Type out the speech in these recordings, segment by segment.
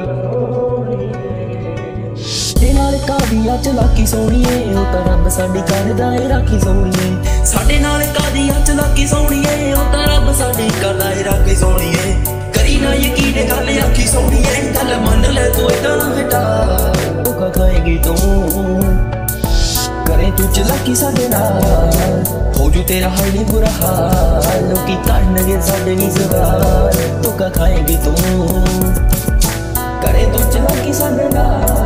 ਤੇ ਨਾਲ ਕਾਦੀਆਂ ਚਲਾਕੀ ਸੋਹਣੀਏ, ਉਹ ਤਾਂ ਰੱਬ ਸਾਡੀ ਕਰਦਾ ਏ ਰਾਖੀ ਸੋਹਣੀਏ। ਸਾਡੇ ਨਾਲ ਕਾਦੀਆਂ ਚਲਾਕੀ ਸੋਹਣੀਏ, ਉਹ ਤਾਂ ਰੱਬ ਸਾਡੀ ਕਰਦਾ ਏ ਰਾਖੀ ਸੋਹਣੀਏ। ਕਰੀ ਨਾ ਯਕੀਨ ਗੱਲ ਆਖੀ ਸੋਹਣੀਏ, ਗੱਲ ਮੰਨ ਲੈ ਤੂੰ ਏਦਾਂ ਨਾ ਹਟਾ, ਧੋਖਾ ਖਾਏਗੀ ਤੂੰ। ਕਰੇ ਤੂੰ ਚਲਾਕੀ ਸਾਡੇ ਨਾਲ, ਹੋ ਜੂ ਤੇਰਾ ਹਾਲ ਨੀ ਬੁਰਾ ਹਾਲ। ਲੋਕੀ ਕਰਨਗੇ ਸਾਡੇ ਨੀ ਸਵਾਲ, ਧੋਖਾ ਖਾਏਗੀ ਤੂੰ। ਕਰੇ ਤੂੰ ਚਲਾਕੀ ਸਾਡੇ ਨਾਲ।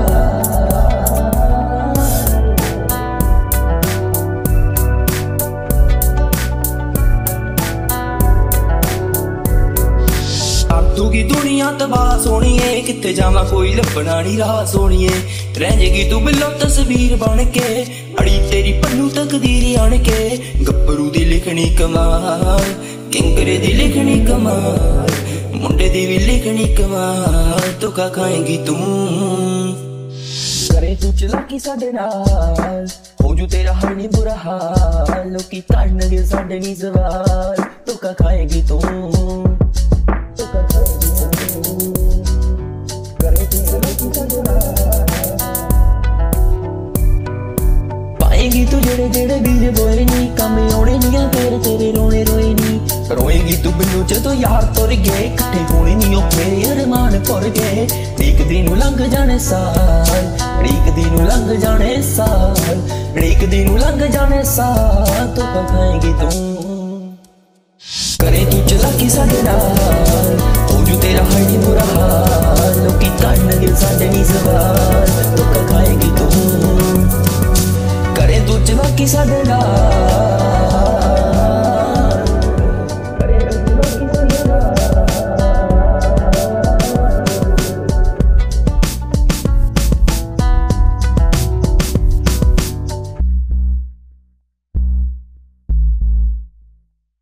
ਤੂੰ ਦੁਨੀਆ ਤਬਾਹ ਸੋਹਣੀਏ, ਕਿੱਥੇ ਜਾਵਾਂ ਕੋਈ ਲੱਭਣਾ ਨੀ ਰਾਹ ਸੋਹਣੀਏ। ਰਹਿ ਜੇਗੀ ਤੂੰ ਬਿੱਲੋ ਤਸਵੀਰ ਬਣ ਕੇ, ਅੜੀ ਤੇਰੀ ਪੰਨੂ ਤਕਦੀਰ ਆਣ ਕੇ। ਗੱਭਰੂ ਦੀ ਲਿਖਣੀ ਕਮਾਲ, ਕਿੰਗਰੇ ਦੀ ਲਿਖਣੀ ਕਮਾਲ, ਮੁੰਡੇ ਦੀ ਵੀ ਲਿਖਣੀ ਕਮਾਲ, ਧੋਖਾ ਖਾਏਗੀ ਤੂੰ। ਕਰੇ ਤੂੰ ਚਲਾਕੀ ਸਾਡੇ ਨਾਲ, ਹੋ ਜੂ ਤੇਰਾ ਹਾਲ ਨੀ ਬੁਰਾ ਹਾਲ। ਲੋਕੀ ਕਰਨਗੇ ਸਾਡੇ ਨੀ ਸਵਾਲ, ਧੋਖਾ ਖਾਏਗੀ ਤੂੰ। ਪਾਏਗੀ ਤੂੰ ਜਿਹੜੇ ਜਿਹੜੇ ਵੀਰ ਬੋਏ ਨੀ, ਕੰਮ ਆਉਣੇ ਨੀ ਆ ਫੇਰ ਤੇਰੇ ਰੋਣੇ ਰੋਏ ਨੀ। ਰੋਏਗੀ ਤੂੰ ਮੈਨੂੰ ਜਦੋਂ ਯਾਰ ਤੁਰ ਗਏ, ਇਕੱਠੇ ਹੋਣੇ ਨੀ ਔਖੇ ਅਰਮਾਨ ਭੁਰ ਗਏ। ਢੀਕਦੀ ਨੂੰ ਲੰਘ ਜਾਣੇ ਸਾਲ, ਢੀਕਦੀ ਨੂੰ ਲੰਘ ਜਾਣੇ ਸਾਲ, ਢੀਕਦੀ ਨੂੰ ਲੰਘ ਜਾਣੇ ਸਾਲ, ਧੋਖਾ ਖਾਏਗੀ ਤੂੰ। ਕਰੇ ਤੂੰ ਚਲਾਕੀ ਸਾਡੇ ਨਾਲ, ਹੋ ਜੂ ਤੇਰਾ ਹਾਲ ਨੀ ਬੁਰਾ ਹਾਲ। ਲੋਕੀ ਕਰਨਗੇ ਸਾਡੇ ਨੀ ਸਵਾਲ, ਧੋਖਾ ਖਾਏਗੀ ਤੂੰ। ਕਰੇ ਤੂੰ ਚਲਾਕੀ ਸਾਡੇ ਨਾਲ।